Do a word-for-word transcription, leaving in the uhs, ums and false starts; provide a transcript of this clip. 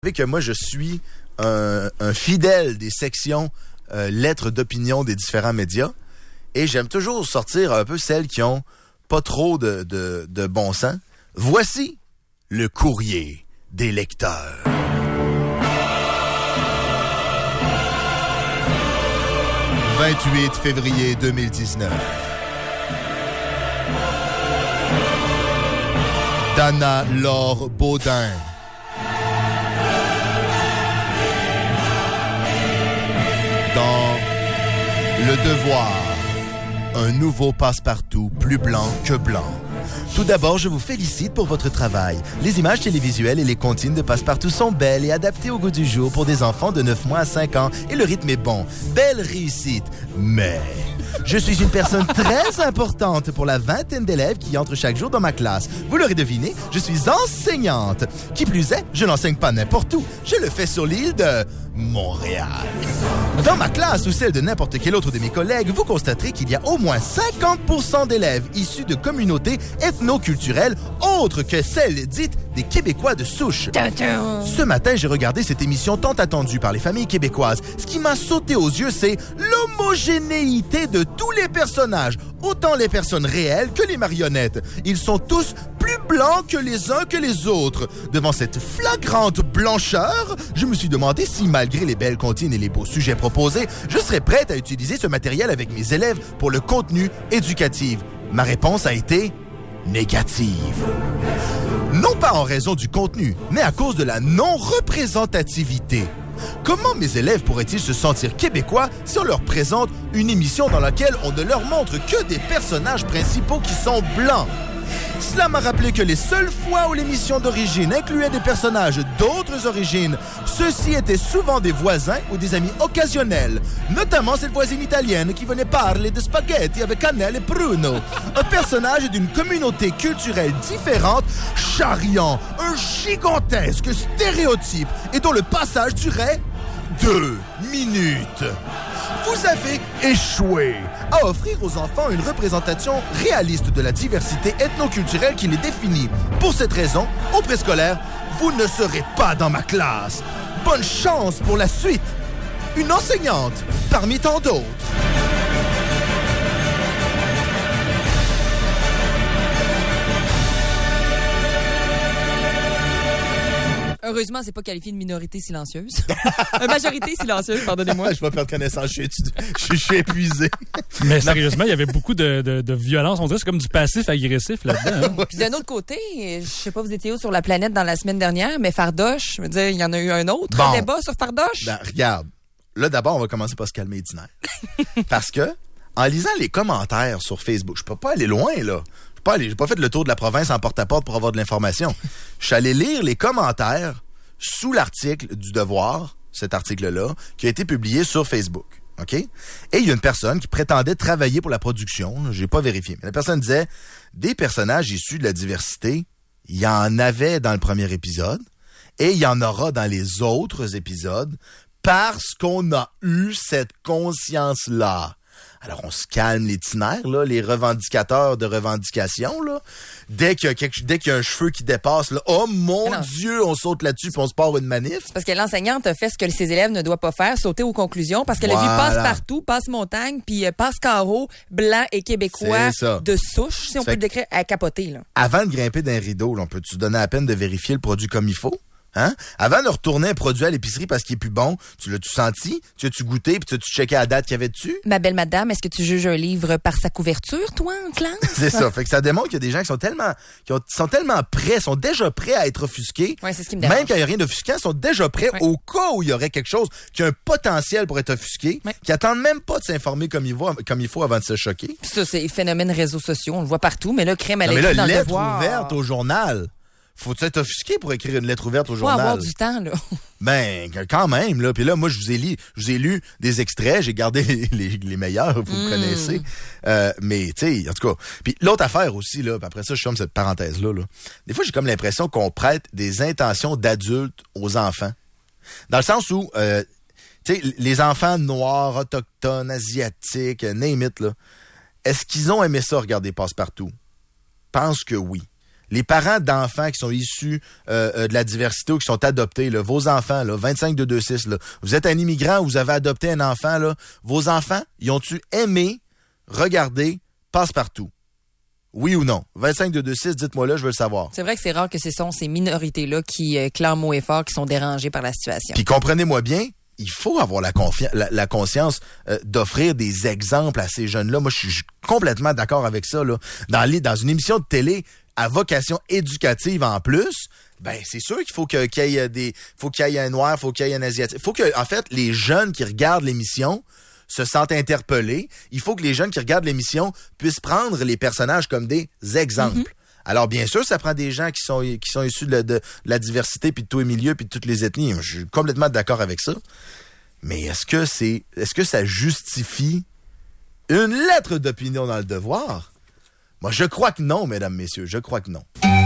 Vous savez que moi, je suis un, un fidèle des sections euh, lettres d'opinion des différents médias et j'aime toujours sortir un peu celles qui ont pas trop de, de, de bon sens. Voici le courrier des lecteurs. vingt-huit février deux mille dix-neuf. Dana Laure Baudin. Dans Le Devoir, un nouveau passe-partout plus blanc que blanc. Tout d'abord, je vous félicite pour votre travail. Les images télévisuelles et les comptines de Passepartout sont belles et adaptées au goût du jour pour des enfants de neuf mois à cinq ans et le rythme est bon. Belle réussite. Mais je suis une personne très importante pour la vingtaine d'élèves qui entrent chaque jour dans ma classe. Vous l'aurez deviné, je suis enseignante. Qui plus est, je n'enseigne pas n'importe où. Je le fais sur l'île de Montréal. Dans ma classe ou celle de n'importe quel autre de mes collègues, vous constaterez qu'il y a au moins cinquante pour cent d'élèves issus de communautés ethno-culturelles autres que celles dites des Québécois de souche. Ce matin, j'ai regardé cette émission tant attendue par les familles québécoises. Ce qui m'a sauté aux yeux, c'est l'homogénéité de tous les personnages, autant les personnes réelles que les marionnettes. Ils sont tous plus blancs que les uns que les autres. Devant cette flagrante blancheur, je me suis demandé si, malgré les belles comptines et les beaux sujets proposés, je serais prête à utiliser ce matériel avec mes élèves pour le contenu éducatif. Ma réponse a été négative. Non pas en raison du contenu, mais à cause de la non-représentativité. Comment mes élèves pourraient-ils se sentir québécois si on leur présente une émission dans laquelle on ne leur montre que des personnages principaux qui sont blancs? Cela m'a rappelé que les seules fois où l'émission d'origine incluait des personnages d'autres origines, ceux-ci étaient souvent des voisins ou des amis occasionnels, notamment cette voisine italienne qui venait parler de spaghetti avec cannelle et pruno. Un personnage d'une communauté culturelle différente, charriant un gigantesque stéréotype et dont le passage durait deux minutes. Vous avez échoué à offrir aux enfants une représentation réaliste de la diversité ethno-culturelle qui les définit. Pour cette raison, au préscolaire, vous ne serez pas dans ma classe. Bonne chance pour la suite. Une enseignante parmi tant d'autres. Heureusement, c'est pas qualifié de minorité silencieuse. Une majorité silencieuse, pardonnez-moi. Je vais perdre connaissance, je suis, je, je suis épuisé. Mais sérieusement, il y avait beaucoup de, de, de violence. On dirait que c'est comme du passif-agressif là-dedans. Hein? Puis d'un autre côté, je sais pas vous étiez où sur la planète dans la semaine dernière, mais Fardoche, je veux dire, il y en a eu un autre bon. débat sur Fardoche. Ben, regarde. Là, d'abord, on va commencer par se calmer les nerfs. Parce que, en lisant les commentaires sur Facebook, je peux pas aller loin, là. Pas aller, j'ai pas fait le tour de la province en porte-à-porte pour avoir de l'information. Je suis allé lire les commentaires sous l'article du Devoir, cet article-là, qui a été publié sur Facebook. OK? Et il y a une personne qui prétendait travailler pour la production. J'ai pas vérifié. Mais la personne disait, des personnages issus de la diversité, il y en avait dans le premier épisode et il y en aura dans les autres épisodes parce qu'on a eu cette conscience-là. Alors, on se calme les tinaires, là, les revendicateurs de revendications, là. Dès qu'il y a quelque, dès qu'il y a un cheveu qui dépasse, là, oh mon Dieu, on saute là-dessus puis on se part une manif. Parce que l'enseignante a fait ce que ses élèves ne doivent pas faire, sauter aux conclusions, parce qu'elle voilà. a vu passe-partout, passe-montagne, puis euh, passe-carreau, blanc et québécois de souche, si on peut le décrire, à capoter, là. Avant de grimper d'un rideau, là, on peut-tu donner la peine de vérifier le produit comme il faut? Hein? Avant de retourner un produit à l'épicerie parce qu'il est plus bon, tu l'as-tu senti? Tu as-tu goûté? Puis tu as-tu checké la date qu'il y avait dessus? Ma belle madame, est-ce que tu juges un livre par sa couverture, toi, en classe? C'est ça. Fait que ça démontre qu'il y a des gens qui sont tellement, qui ont, sont tellement prêts, sont déjà prêts à être offusqués. Ouais, c'est ce qui me dérange. Même quand il n'y a rien d'offusquant, sont déjà prêts ouais. au cas où il y aurait quelque chose qui a un potentiel pour être offusqué, ouais. qui attendent même pas de s'informer comme il, va, comme il faut avant de se choquer. Puis ça, c'est phénomène réseaux sociaux. On le voit partout, mais là, crème à l'écrit dans le devoir. Lettre ouverte au journal. Faut-tu être offusqué pour écrire une lettre ouverte au journal? Faut avoir du temps, là. Ben, quand même, là. Puis là, moi, je vous ai lu, je vous ai lu des extraits. J'ai gardé les, les, les meilleurs, vous mm. me connaissez. Euh, mais, tu sais, en tout cas. Puis l'autre affaire aussi, là, puis après ça, je ferme cette parenthèse-là, là. Des fois, j'ai comme l'impression qu'on prête des intentions d'adultes aux enfants. Dans le sens où, euh, tu sais, les enfants noirs, autochtones, asiatiques, name it, là. Est-ce qu'ils ont aimé ça, regarder Passe-Partout? Pense que oui. les parents d'enfants qui sont issus euh, euh, de la diversité ou qui sont adoptés, là, vos enfants, là, vingt-cinq deux deux six, là, vous êtes un immigrant ou vous avez adopté un enfant, là, vos enfants, ils ont-tu aimé regarder Passe-Partout? Oui ou non? vingt-cinq deux deux six, dites-moi là, je veux le savoir. C'est vrai que c'est rare que ce sont ces minorités-là qui euh, clament haut et fort, qui sont dérangées par la situation. Puis comprenez-moi bien, il faut avoir la, confi- la, la conscience euh, d'offrir des exemples à ces jeunes-là. Moi, je suis complètement d'accord avec ça. Là. Dans, les, dans une émission de télé à vocation éducative en plus, ben c'est sûr qu'il faut que, qu'il y ait des, faut qu'il y ait un noir, faut qu'il y ait un asiatique. Il faut que, en fait, les jeunes qui regardent l'émission se sentent interpellés. Il faut que les jeunes qui regardent l'émission puissent prendre les personnages comme des exemples. Mm-hmm. Alors, bien sûr, ça prend des gens qui sont qui sont issus de, de, de la diversité, puis de tous les milieux, puis de toutes les ethnies. Je suis complètement d'accord avec ça. Mais est-ce que c'est est-ce que ça justifie une lettre d'opinion dans le Devoir? Moi, je crois que non, mesdames, messieurs. Je crois que non.